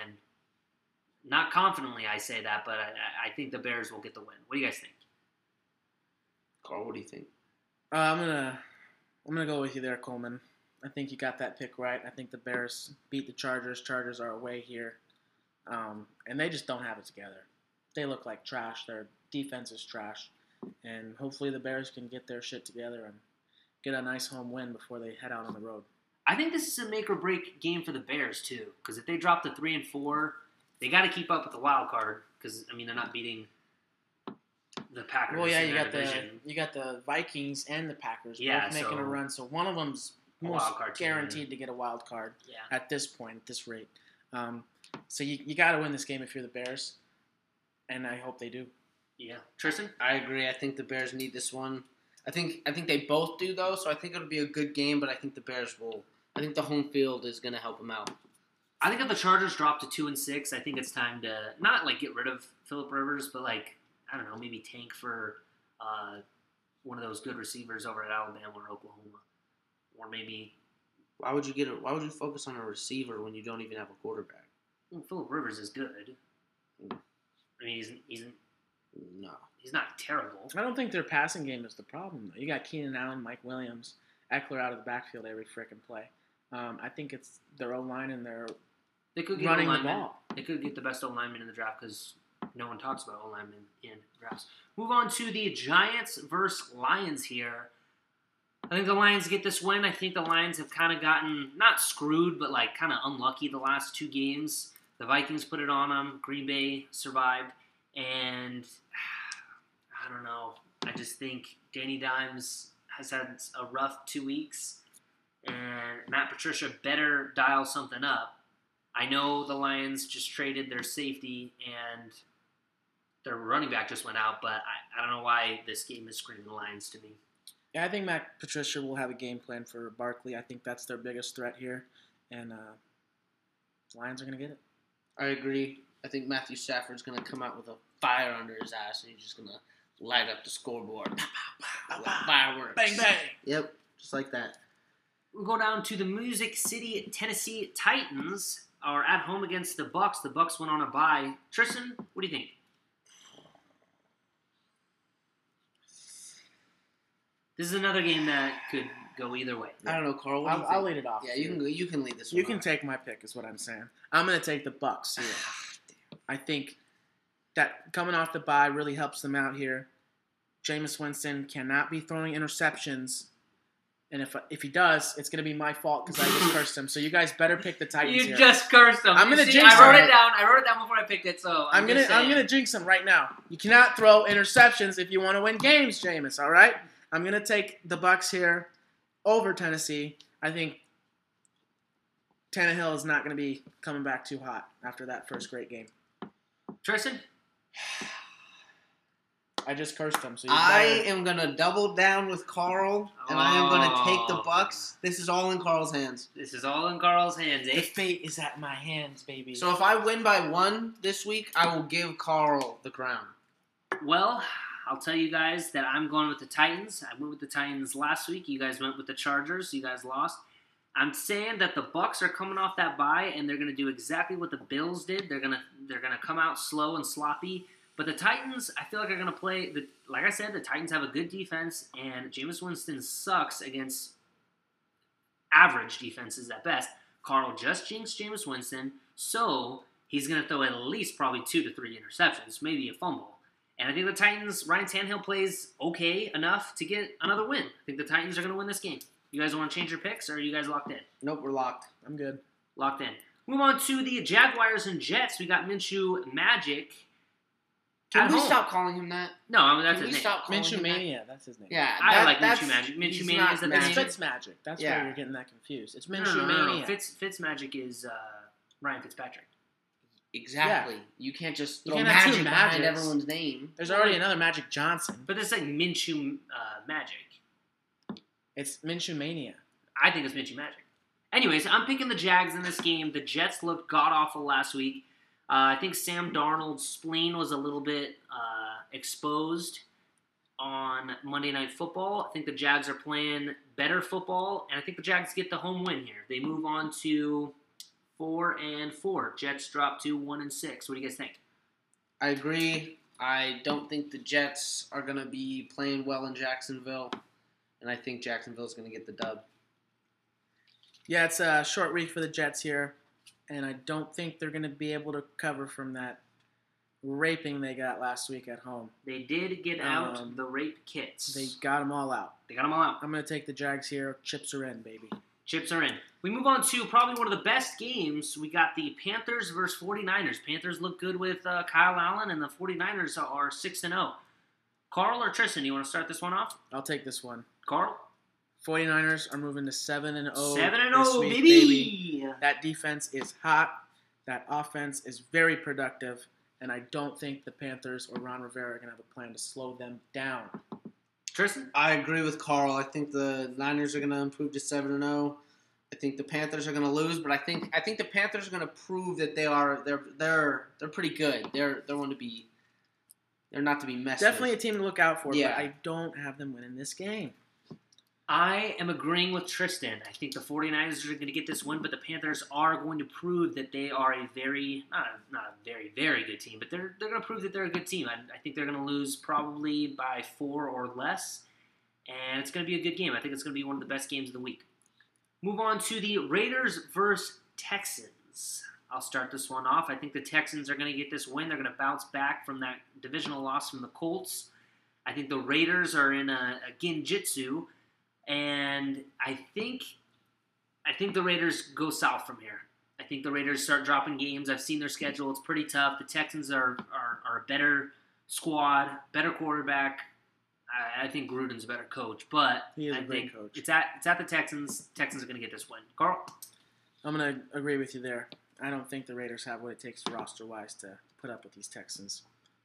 Not confidently, I say that, but I think the Bears will get the win. What do you guys think? Carl, what do you think? I'm gonna go with you there, Coleman. I think you got that pick right. I think the Bears beat the Chargers. Chargers are away here, and they just don't have it together. They look like trash. Their defense is trash, and hopefully the Bears can get their shit together and get a nice home win before they head out on the road. I think this is a make or break game for the Bears too, because if they drop to 3-4. They got to keep up with the wild card because they're not beating the Packers. Well, yeah, you got the Vikings and the Packers both making a run, so one of them's most guaranteed to get a wild card at this point, at this rate. So you got to win this game if you're the Bears, and I hope they do. Yeah, Tristan, I agree. I think the Bears need this one. I think they both do though, so I think it'll be a good game. But I think the Bears will. I think the home field is going to help them out. I think if the Chargers drop to 2-6, I think it's time to not get rid of Phillip Rivers, but I don't know, maybe tank for one of those good receivers over at Alabama or Oklahoma, or maybe. Why would you focus on a receiver when you don't even have a quarterback? Well, Phillip Rivers is good. I mean, he's not terrible. I don't think their passing game is the problem though. You got Keenan Allen, Mike Williams, Eckler out of the backfield every frickin' play. I think it's their O-line and they could get running the ball. They could get the best O-lineman in the draft because no one talks about O-linemen in drafts. Move on to the Giants versus Lions here. I think the Lions get this win. I think the Lions have kind of gotten, not screwed, but kind of unlucky the last two games. The Vikings put it on them. Green Bay survived. And I don't know. I just think Danny Dimes has had a rough 2 weeks. And Matt Patricia better dial something up. I know the Lions just traded their safety and their running back just went out, but I don't know why this game is screaming the Lions to me. Yeah, I think Matt Patricia will have a game plan for Barkley. I think that's their biggest threat here, and the Lions are going to get it. I agree. I think Matthew Stafford's going to come out with a fire under his ass, and he's just going to light up the scoreboard. Fireworks. Bang, bang. Yep, just like that. We'll go down to the Music City, Tennessee Titans are at home against the Bucks. The Bucks went on a bye. Tristan, what do you think? This is another game that could go either way. I don't know, Carl. I'll lead it off. Yeah, you can lead this one. You can take my pick, is what I'm saying. I'm going to take the Bucks here. I think that coming off the bye really helps them out here. Jameis Winston cannot be throwing interceptions. And if he does, it's going to be my fault because I just cursed him. So you guys better pick the Titans here. You just cursed him. I'm going to jinx him. I wrote it down. I wrote it down before I picked it, so I'm going to jinx him right now. You cannot throw interceptions if you want to win games, Jameis, all right? I'm going to take the Bucks here over Tennessee. I think Tannehill is not going to be coming back too hot after that first great game. Tristan? I just cursed him. So I am going to double down with Carl, and I am going to take the Bucks. This is all in Carl's hands. This is all in Carl's hands, eh? The fate is at my hands, baby. So if I win by 1 this week, I will give Carl the crown. Well, I'll tell you guys that I'm going with the Titans. I went with the Titans last week. You guys went with the Chargers. You guys lost. I'm saying that the Bucks are coming off that bye, and they're going to do exactly what the Bills did. They're gonna come out slow and sloppy. But the Titans, I feel like are going to play. Like I said, the Titans have a good defense, and Jameis Winston sucks against average defenses at best. Carl just jinxed Jameis Winston, so he's going to throw at least probably 2 to 3 interceptions, maybe a fumble. And I think the Titans, Ryan Tannehill plays okay enough to get another win. I think the Titans are going to win this game. You guys want to change your picks, or are you guys locked in? Nope, we're locked. I'm good. Locked in. Move on to the Jaguars and Jets. We got Minshew Magic. Can we stop calling him that? No, I mean, that's his name. Minshew Mania, that's his name. Yeah, I like Minshew Magic. Minshew Mania is the It's name. Fitz Magic. That's why you're getting that confused. It's Minshew No. Mania. Fitz Magic is Ryan Fitzpatrick. Exactly. Yeah. You can't just throw Magic behind everyone's name. There's already another Magic Johnson. But it's like Minshew Magic. It's Minshew Mania. I think it's Minshew Magic. Anyways, I'm picking the Jags in this game. The Jets looked god-awful last week. I think Sam Darnold's spleen was a little bit exposed on Monday Night Football. I think the Jags are playing better football, and I think the Jags get the home win here. They move on to 4-4. Jets drop to 1-6. What do you guys think? I agree. I don't think the Jets are going to be playing well in Jacksonville, and I think Jacksonville is going to get the dub. Yeah, it's a short week for the Jets here, and I don't think they're going to be able to cover from that raping they got last week at home. They did get out the rape kits. They got them all out. I'm going to take the Jags here. Chips are in, baby. Chips are in. We move on to probably one of the best games. We got the Panthers versus 49ers. Panthers look good with Kyle Allen, and the 49ers are 6-0. Carl or Tristan, you want to start this one off? I'll take this one. Carl? 49ers are moving to 7-0. 7-0, baby! That defense is hot. That offense is very productive. And I don't think the Panthers or Ron Rivera are going to have a plan to slow them down. Tristan? I agree with Carl. I think the Niners are going to improve to 7-0. I think the Panthers are going to lose, but I think the Panthers are going to prove that they're pretty good. They're not to be messed with. Definitely a team to look out for, but I don't have them winning this game. I am agreeing with Tristan. I think the 49ers are going to get this win, but the Panthers are going to prove that they are a very, not a very, very good team, but they're going to prove that they're a good team. I think they're going to lose probably by 4 or less, and it's going to be a good game. I think it's going to be one of the best games of the week. Move on to the Raiders versus Texans. I'll start this one off. I think the Texans are going to get this win. They're going to bounce back from that divisional loss from the Colts. I think the Raiders are in a Genjitsu. And I think the Raiders go south from here. I think the Raiders start dropping games. I've seen their schedule. It's pretty tough. The Texans are a better squad, better quarterback. I think Gruden's a better coach, but he is a great coach. It's at the Texans. Texans are going to get this win. Carl? I'm going to agree with you there. I don't think the Raiders have what it takes roster-wise to put up with these Texans.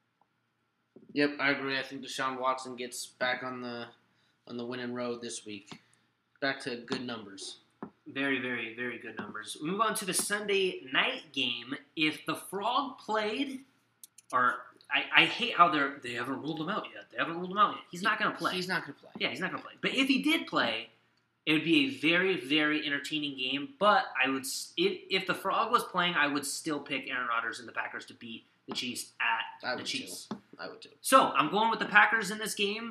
Yep, I agree. I think Deshaun Watson gets back on the winning road this week. Back to good numbers. Very, very, very good numbers. We move on to the Sunday night game. If the Frog played, or I hate how they haven't ruled him out yet. He's not going to play. He's not going to play. Yeah, he's not going to play. But if he did play, it would be a very, very entertaining game. But if the Frog was playing, I would still pick Aaron Rodgers and the Packers to beat the Chiefs at the Chiefs. I would too. So I'm going with the Packers in this game.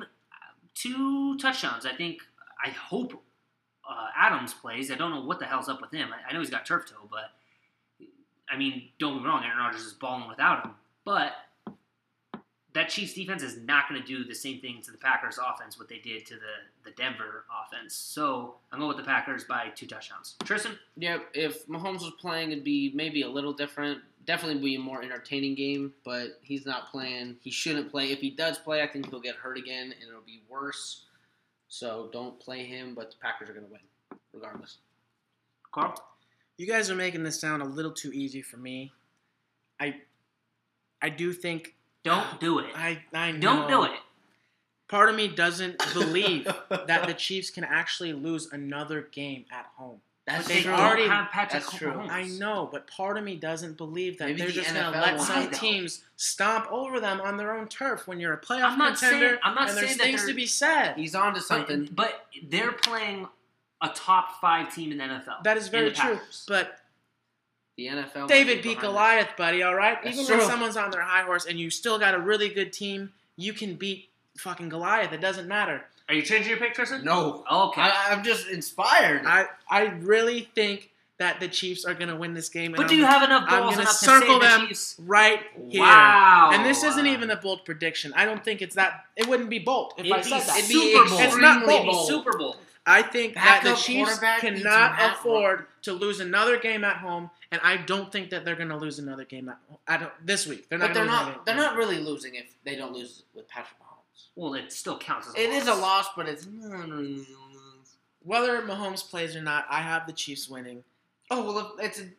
2 touchdowns. I hope Adams plays. I don't know what the hell's up with him. I know he's got turf toe, but I mean, don't get me wrong, Aaron Rodgers is balling without him. But that Chiefs defense is not going to do the same thing to the Packers offense what they did to the Denver offense. So I'm going with the Packers by 2 touchdowns. Tristan? Yeah, if Mahomes was playing, it'd be maybe a little different. Definitely be a more entertaining game, but he's not playing. He shouldn't play. If he does play, I think he'll get hurt again, and it'll be worse. So don't play him, but the Packers are going to win, regardless. Carl? You guys are making this sound a little too easy for me. I do think... Don't do it. I know. Don't do it. Part of me doesn't believe that the Chiefs can actually lose another game at home. That's they true. already have Patrick That's true. Mahomes. I know, but part of me doesn't believe that Maybe they're the just going to NFL let will. some teams stomp over them on their own turf when you're a playoff contender. I'm not and saying there's that things to be said. He's on to something. But they're playing a top 5 team in the NFL. That is very true. Packers. But the NFL David beat Goliath, buddy, all right? That's Even true. when someone's on their high horse and you still got a really good team, you can beat fucking Goliath. It doesn't matter. Are you changing your pick, Tristan? No. Okay. I'm just inspired. I really think that the Chiefs are going to win this game. But do you have enough I'm balls going to enough to circle say them the Chiefs? right here. Wow. And this isn't even a bold prediction. I don't think it's that. It wouldn't be bold if I said that. It'd be Super Bowl. It's not It'd be bold. Super Bowl. I think that the Backup Chiefs quarterback beats cannot Matt afford Ryan. to lose another game at home, and I don't think that they're going to lose another game this week. They're not. But they're gonna lose not. They're not really losing if they don't lose with Patrick Mahomes. Well, it still counts as a It loss. is a loss, but it's not really a loss. Whether Mahomes plays or not, I have the Chiefs winning. Oh well,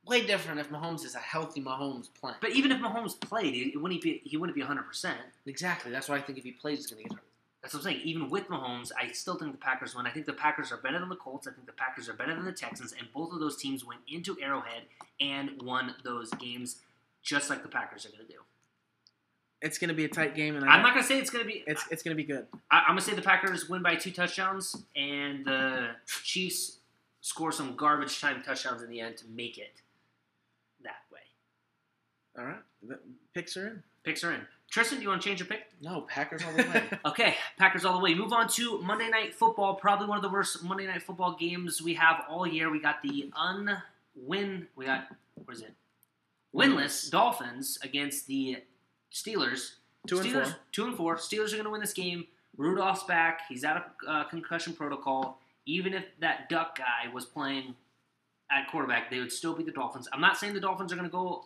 way different if Mahomes is a healthy Mahomes playing. But even if Mahomes played, he wouldn't be 100%. Exactly. That's why I think if he plays, he's going to get hurt. That's what I'm saying. Even with Mahomes, I still think the Packers win. I think the Packers are better than the Colts. I think the Packers are better than the Texans. And both of those teams went into Arrowhead and won those games just like the Packers are going to do. It's going to be a tight game. And I'm not going to say it's going to be... It's going to be good. I'm going to say the Packers win by 2 touchdowns, and the Chiefs score some garbage time touchdowns in the end to make it that way. All right. The picks are in. Picks are in. Tristan, do you want to change your pick? No, Packers all the way. Okay, Packers all the way. Move on to Monday Night Football. Probably one of the worst Monday Night Football games we have all year. We got the winless Dolphins against the Steelers. 2-4. 2-4. Steelers are going to win this game. Rudolph's back. He's out of concussion protocol. Even if that Duck guy was playing at quarterback, they would still beat the Dolphins. I'm not saying the Dolphins are going to go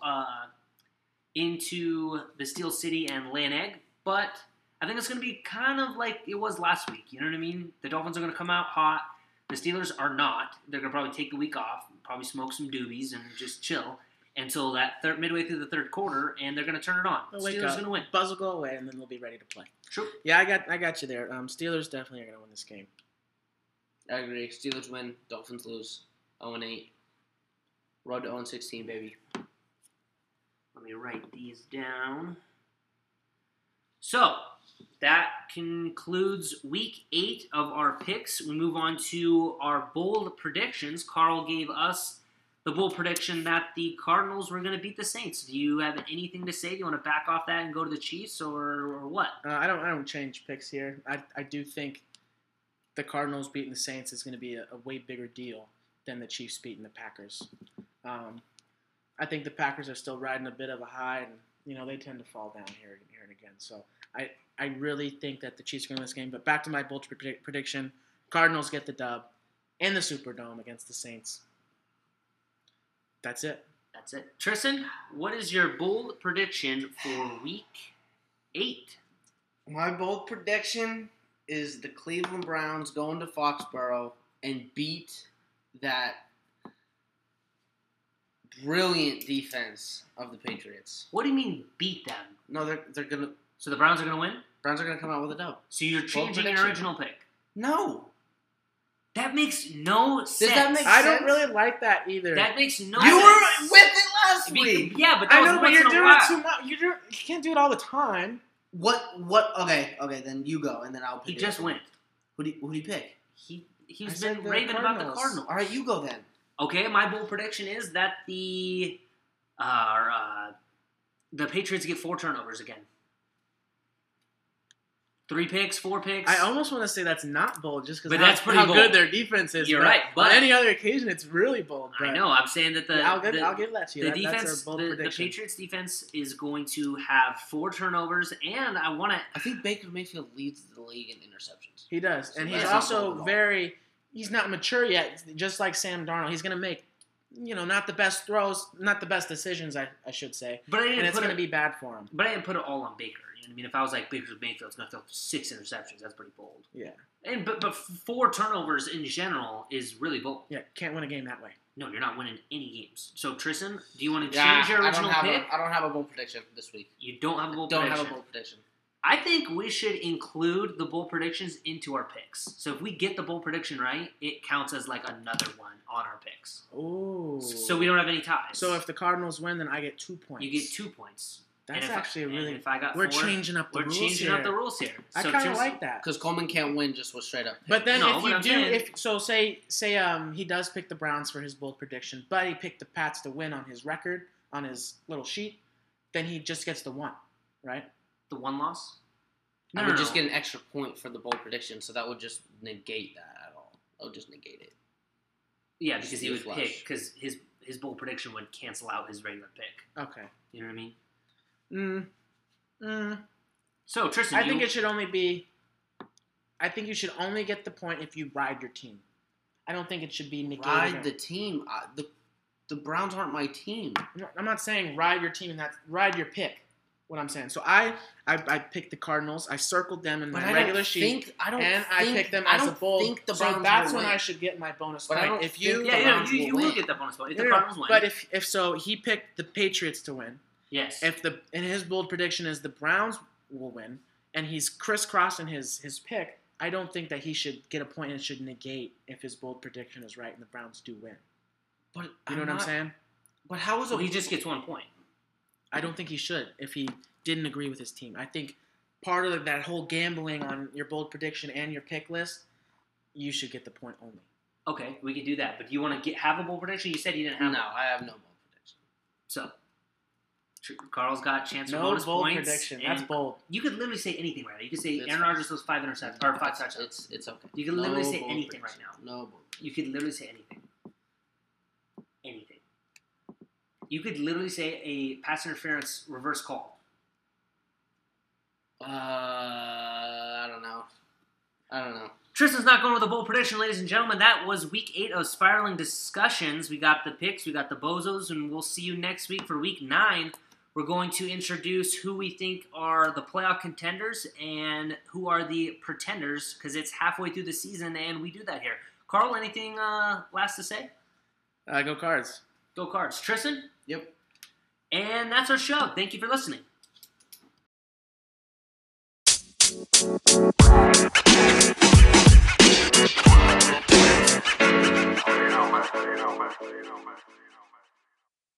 into the Steel City and lay an egg, but I think it's going to be kind of like it was last week. You know what I mean? The Dolphins are going to come out hot. The Steelers are not. They're going to probably take the week off, probably smoke some doobies and just chill until that midway through the third quarter, and they're going to turn it on. Steelers are going to win. Buzz will go away, and then they'll be ready to play. True. Yeah, I got you there. Steelers definitely are going to win this game. I agree. Steelers win. Dolphins lose. 0-8. Road to 0-16, baby. Let me write these down. So, that concludes week 8 of our picks. We move on to our bold predictions. Carl gave us the bold prediction that the Cardinals were going to beat the Saints. Do you have anything to say? Do you want to back off that and go to the Chiefs, or what? I don't change picks here. I do think the Cardinals beating the Saints is going to be a way bigger deal than the Chiefs beating the Packers. I think the Packers are still riding a bit of a high, and they tend to fall down here and again. So I really think that the Chiefs are going to win this game. But back to my bold prediction: Cardinals get the dub in the Superdome against the Saints. That's it. That's it. Tristan, what is your bold prediction for week 8? My bold prediction is the Cleveland Browns going to Foxborough and beat that brilliant defense of the Patriots. What do you mean beat them? No, they're gonna. So the Browns are gonna win? Browns are gonna come out with a dub. So you're changing your original pick? No. That makes no sense. Does that make sense? I don't really like that either. That makes no You sense. were with it last week. Yeah, but I know, but you're doing it too too much. You can't do it all the time. What? Okay, then you go, and then I'll pick. He just went. Who do you pick? He's been raving about the Cardinals. All right, you go then. Okay, my bold prediction is that the Patriots get 4 turnovers again. 3 picks, 4 picks. I almost want to say that's not bold, just because that's pretty how bold. good their defense is. You're right, but on any other occasion, it's really bold. I know. I'm saying that I'll give that to you. The defense, that's our bold the prediction. Patriots defense is going to have 4 turnovers, and I think Baker Mayfield leads the league in interceptions. He does, So and he's that's also not bold he's not mature yet, just like Sam Darnold. He's going to make, not the best throws, not the best decisions, I should say. But it's going to be bad for him. But I didn't put it all on Baker. You know what I mean? If I was like Baker Mayfield's going to throw 6 interceptions, that's pretty bold. Yeah. But 4 turnovers in general is really bold. Yeah, can't win a game that way. No, you're not winning any games. So Tristan, do you want to change your original pick? I don't have a bold prediction this week. You don't have a bold prediction? Don't have a bold prediction. I think we should include the bold predictions into our picks. So if we get the bold prediction right, it counts as like another one on our picks. Ooh. So we don't have any ties. So if the Cardinals win, then I get 2 points. You get 2 points. That's actually a really. If I got we're 4, changing up the rules here. We're changing up the rules here. I kind of like that because Coleman can't win just with straight up. But then No, if but you I'm do, saying- say he does pick the Browns for his bold prediction, but he picked the Pats to win on his record on his little sheet, then he just gets the 1, right? The 1 loss. I would just get an extra point for the bold prediction, so that would just negate that at all. That would just negate it. Yeah, because he would pick, because his bold prediction would cancel out his regular pick. Okay. You know what I mean? So, Tristan, I think it should only be... I think you should only get the point if you ride your team. I don't think it should be negated. Ride the team? The Browns aren't my team. I'm not saying ride your team, and ride your pick. what I'm saying. So I picked the Cardinals. I circled them in my regular sheet. I picked them as a bold. So that's when I should get my bonus point. If you will get the bonus point if the Cardinals win. But if so, he picked the Patriots to win. Yes. And his bold prediction is the Browns will win, and he's crisscrossing his pick, I don't think that he should get a point and should negate if his bold prediction is right and the Browns do win. But you know what I'm saying? But how is it? He just gets 1 point. I don't think he should if he didn't agree with his team. I think part of that whole gambling on your bold prediction and your pick list, you should get the point only. Okay, we could do that. But do you want to have a bold prediction? You said you didn't have. No, I have no bold prediction. So, Carl's got a chance for no bonus bold points. Prediction. That's bold. You could literally say anything right now. You could say Aaron Rodgers throws 5 interceptions or 5 touchdowns. It's okay. You could literally say anything right now. No bold. You could literally say anything. Anything. You could literally say a pass interference reverse call. I don't know. Tristan's not going with a bold prediction, ladies and gentlemen. That was week 8 of Spiraling Discussions. We got the picks, we got the bozos, and we'll see you next week for week 9. We're going to introduce who we think are the playoff contenders and who are the pretenders, because it's halfway through the season, and we do that here. Carl, anything last to say? Go Cards. Go Cards. Tristan? Yep. And that's our show. Thank you for listening.